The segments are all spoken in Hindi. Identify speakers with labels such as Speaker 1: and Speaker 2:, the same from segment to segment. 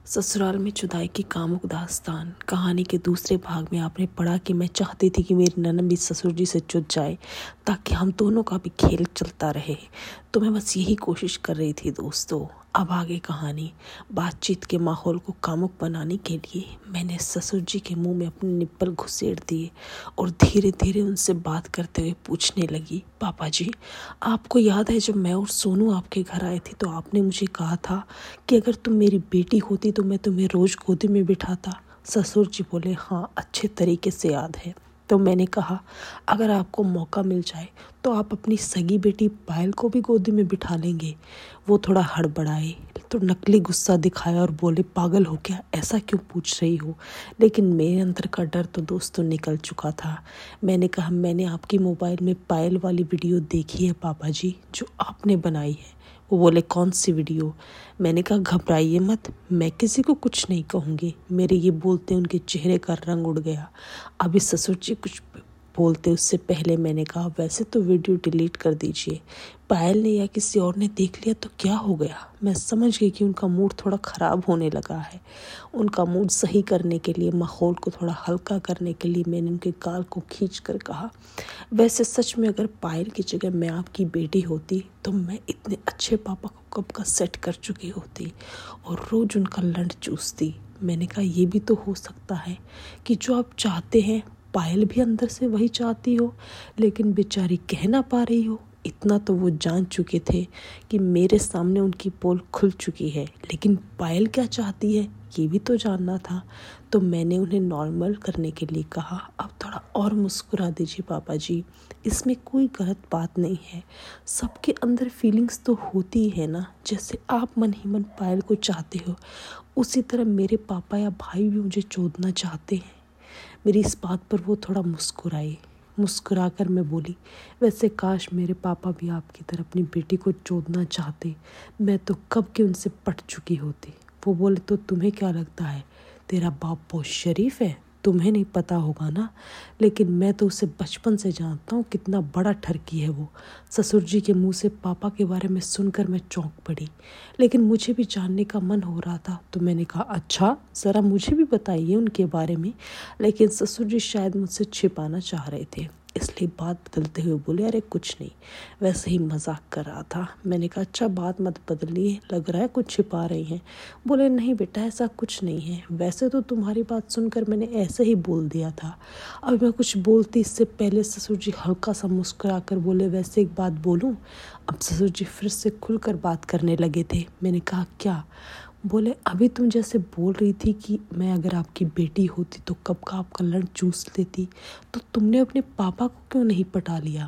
Speaker 1: ससुराल में जुदाई की कामुक दास्तान कहानी के दूसरे भाग में आपने पढ़ा कि मैं चाहती थी कि मेरी ननद भी ससुर जी से जुड़ जाए ताकि हम दोनों का भी खेल चलता रहे। तो मैं बस यही कोशिश कर रही थी दोस्तों। अब आगे कहानी। बातचीत के माहौल को कामुक बनाने के लिए मैंने ससुर जी के मुंह में अपने निप्पल घुसेड़ दिए और धीरे धीरे उनसे बात करते हुए पूछने लगी, पापा जी, आपको याद है जब मैं और सोनू आपके घर आए थे तो आपने मुझे कहा था कि अगर तुम मेरी बेटी होती तो मैं तुम्हें रोज गोदी में बिठाता। ससुर जी बोले, हाँ अच्छे तरीके से याद है। तो मैंने कहा, अगर आपको मौका मिल जाए तो आप अपनी सगी बेटी पायल को भी गोदी में बिठा लेंगे। वो थोड़ा हड़बड़ाए तो नकली गुस्सा दिखाया और बोले, पागल हो क्या, ऐसा क्यों पूछ रही हो। लेकिन मेरे अंदर का डर तो दोस्तों निकल चुका था। मैंने कहा, मैंने आपकी मोबाइल में पायल वाली वीडियो देखी है पापा जी, जो आपने बनाई है। वो बोले, कौन सी वीडियो। मैंने कहा, घबराइए मत, मैं किसी को कुछ नहीं कहूँगी। मेरे ये बोलते उनके चेहरे का रंग उड़ गया। अभी ससुर जी कुछ बोलते उससे पहले मैंने कहा, वैसे तो वीडियो डिलीट कर दीजिए, पायल ने या किसी और ने देख लिया तो क्या हो गया। मैं समझ गई कि उनका मूड थोड़ा ख़राब होने लगा है। उनका मूड सही करने के लिए, माहौल को थोड़ा हल्का करने के लिए मैंने उनके गाल को खींच कर कहा, वैसे सच में अगर पायल की जगह मैं आपकी बेटी होती तो मैं इतने अच्छे पापा को कब का सेट कर चुकी होती और रोज़ उनका लंड चूसती। मैंने कहा, ये भी तो हो सकता है कि जो आप चाहते हैं पायल भी अंदर से वही चाहती हो, लेकिन बेचारी कह ना पा रही हो। इतना तो वो जान चुके थे कि मेरे सामने उनकी पोल खुल चुकी है, लेकिन पायल क्या चाहती है ये भी तो जानना था। तो मैंने उन्हें नॉर्मल करने के लिए कहा, अब थोड़ा और मुस्कुरा दीजिए पापा जी, इसमें कोई गलत बात नहीं है। सबके अंदर फीलिंग्स तो होती ही है ना। जैसे आप मन ही मन पायल को चाहते हो, उसी तरह मेरे पापा या भाई भी मुझे चोदना चाहते हैं। मेरी इस बात पर वो थोड़ा मुस्कुराई। मुस्कुराकर मैं बोली, वैसे काश मेरे पापा भी आपकी तरह अपनी बेटी को चोदना चाहते, मैं तो कब के उनसे पट चुकी होती। वो बोले, तो तुम्हें क्या लगता है तेरा बाप बहुत शरीफ है, तुम्हें नहीं पता होगा ना, लेकिन मैं तो उसे बचपन से जानता हूँ कितना बड़ा ठरकी है वो। ससुर जी के मुंह से पापा के बारे में सुनकर मैं चौंक पड़ी, लेकिन मुझे भी जानने का मन हो रहा था। तो मैंने कहा, अच्छा ज़रा मुझे भी बताइए उनके बारे में। लेकिन ससुर जी शायद मुझसे छिपाना चाह रहे थे, इसलिए बात बदलते हुए बोले, अरे कुछ नहीं, वैसे ही मजाक कर रहा था। मैंने कहा, अच्छा बात मत बदलिए, लग रहा है कुछ छिपा रही हैं। बोले, नहीं बेटा ऐसा कुछ नहीं है, वैसे तो तुम्हारी बात सुनकर मैंने ऐसे ही बोल दिया था। अब मैं कुछ बोलती इससे पहले ससुर जी हल्का सा मुस्कुरा कर बोले, वैसे एक बात बोलूं। अब ससुर जी फिर से खुलकर बात करने लगे थे। मैंने कहा, क्या। बोले, अभी तुम जैसे बोल रही थी कि मैं अगर आपकी बेटी होती तो कब का आपका लड़ चूस लेती, तो तुमने अपने पापा को क्यों नहीं पटा लिया।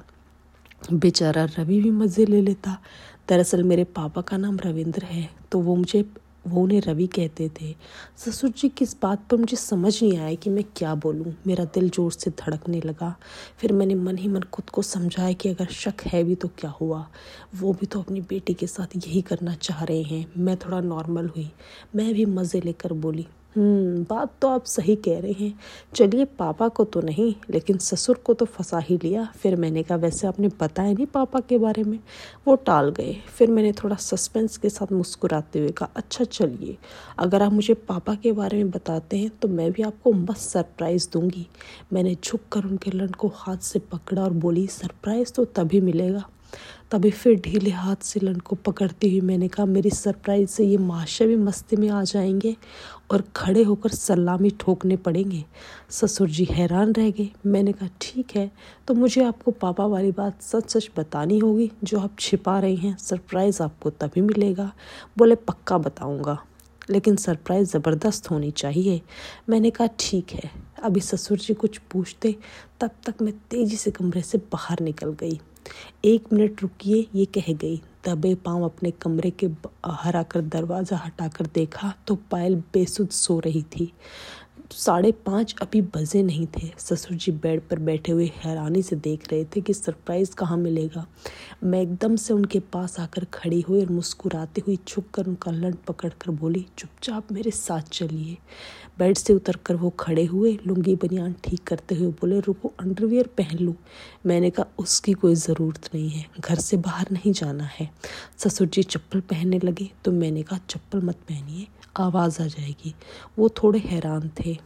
Speaker 1: बेचारा रवि भी मज़े ले लेता। दरअसल मेरे पापा का नाम रविंद्र है, तो वो उन्हें रवि कहते थे। ससुर जी की इस बात पर मुझे समझ नहीं आया कि मैं क्या बोलूं। मेरा दिल जोर से धड़कने लगा। फिर मैंने मन ही मन खुद को समझाया कि अगर शक है भी तो क्या हुआ, वो भी तो अपनी बेटी के साथ यही करना चाह रहे हैं। मैं थोड़ा नॉर्मल हुई, मैं भी मज़े लेकर बोली, बात तो आप सही कह रहे हैं, चलिए पापा को तो नहीं लेकिन ससुर को तो फंसा ही लिया। फिर मैंने कहा, वैसे आपने बताया नहीं पापा के बारे में। वो टाल गए। फिर मैंने थोड़ा सस्पेंस के साथ मुस्कुराते हुए कहा, अच्छा चलिए, अगर आप मुझे पापा के बारे में बताते हैं तो मैं भी आपको मस्त सरप्राइज़ दूंगी। मैंने झुक कर उनके लड़ को हाथ से पकड़ा और बोली, सरप्राइज़ तो तभी मिलेगा। तभी फिर ढीले हाथ से लन को पकड़ती हुई मैंने कहा, मेरी सरप्राइज से ये महाशय भी मस्ती में आ जाएंगे और खड़े होकर सलामी ठोकने पड़ेंगे। ससुर जी हैरान रह गए। मैंने कहा, ठीक है, तो मुझे आपको पापा वाली बात सच सच बतानी होगी जो आप छिपा रही हैं। सरप्राइज़ आपको तभी मिलेगा। बोले, पक्का बताऊंगा, लेकिन सरप्राइज़ ज़बरदस्त होनी चाहिए। मैंने कहा, ठीक है। अभी ससुर जी कुछ पूछते तब तक मैं तेज़ी से कमरे से बाहर निकल गई। 1 मिनट रुकिए, ये कह गई। दबे पांव अपने कमरे के बाहर आकर दरवाज़ा हटाकर देखा तो पायल बेसुध सो रही थी। 5:30 अभी बजे नहीं थे। ससुर जी बेड पर बैठे हुए हैरानी से देख रहे थे कि सरप्राइज़ कहाँ मिलेगा। मैं एकदम से उनके पास आकर खड़ी हुई और मुस्कुराते हुए झुककर उनका लंड पकड़कर बोली, चुपचाप मेरे साथ चलिए। बेड से उतरकर वो खड़े हुए, लुंगी बनियान ठीक करते हुए बोले, रुको अंडरवियर पहन लूँ। मैंने कहा उसकी कोई ज़रूरत नहीं है, घर से बाहर नहीं जाना है। ससुर जी चप्पल पहनने लगे तो मैंने कहा चप्पल मत पहनिए, आवाज़ आ जाएगी। वो थोड़े हैरान थे।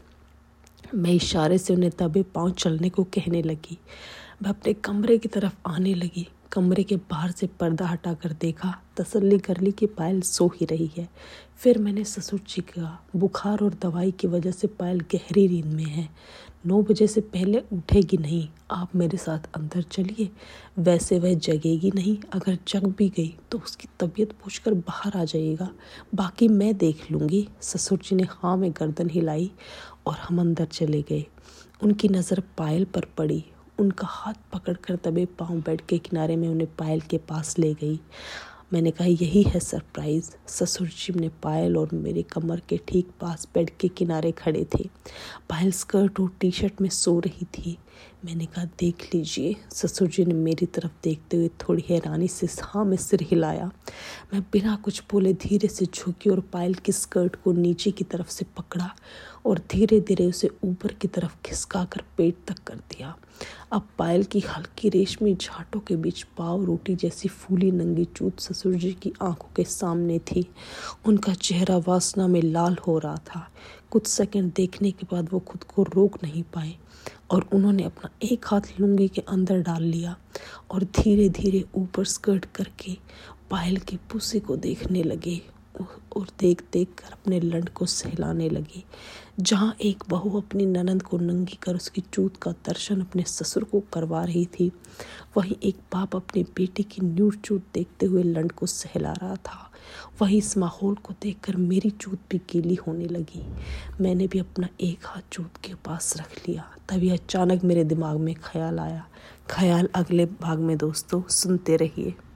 Speaker 1: मैं इशारे से उन्हें दबे पाँव चलने को कहने लगी। मैं अपने कमरे की तरफ आने लगी। कमरे के बाहर से पर्दा हटाकर देखा, तसल्ली कर ली कि पायल सो ही रही है। फिर मैंने ससुर जी का बुखार और दवाई की वजह से पायल गहरी नींद में है, 9 बजे से पहले उठेगी नहीं, आप मेरे साथ अंदर चलिए। वैसे वह जगेगी नहीं, अगर जग भी गई तो उसकी तबीयत पूछकर बाहर आ जाइएगा, बाकी मैं देख लूँगी। ससुर जी ने हाँ में गर्दन हिलाई और हम अंदर चले गए। उनकी नज़र पायल पर पड़ी। उनका हाथ पकड़कर दबे पाँव बेड के किनारे में उन्हें पायल के पास ले गई। मैंने कहा यही है सरप्राइज़। ससुर जी ने पायल और मेरे कमर के ठीक पास बेड के किनारे खड़े थे। पायल स्कर्ट और टी शर्ट में सो रही थी। मैंने कहा देख लीजिए। ससुर जी ने मेरी तरफ देखते हुए थोड़ी हैरानी से हाँ में सिर हिलाया। मैं बिना कुछ बोले धीरे से झुकी और पायल की स्कर्ट को नीचे की तरफ से पकड़ा और धीरे धीरे उसे ऊपर की तरफ खिसका कर पेट तक कर दिया। अब पायल की हल्की रेशमी झाटों के बीच पाव रोटी जैसी फूली नंगी चूत ससुर जी की आंखों के सामने थी। उनका चेहरा वासना में लाल हो रहा था। कुछ सेकंड देखने के बाद वो खुद को रोक नहीं पाए और उन्होंने अपना एक हाथ लुंगी के अंदर डाल लिया और धीरे धीरे ऊपर स्कर्ट करके पायल की पुसी को देखने लगे और देख देख कर अपने लंड को सहलाने लगे। जहाँ एक बहू अपनी ननंद को नंगी कर उसकी चूत का दर्शन अपने ससुर को करवा रही थी, वहीं एक बाप अपनी बेटी की न्यूड चूत देखते हुए लंड को सहला रहा था। वहीं इस माहौल को देखकर मेरी चूत भी गीली होने लगी। मैंने भी अपना एक हाथ चूत के पास रख लिया। तभी अचानक मेरे दिमाग में ख्याल आया। ख्याल अगले भाग में दोस्तों सुनते रहिए।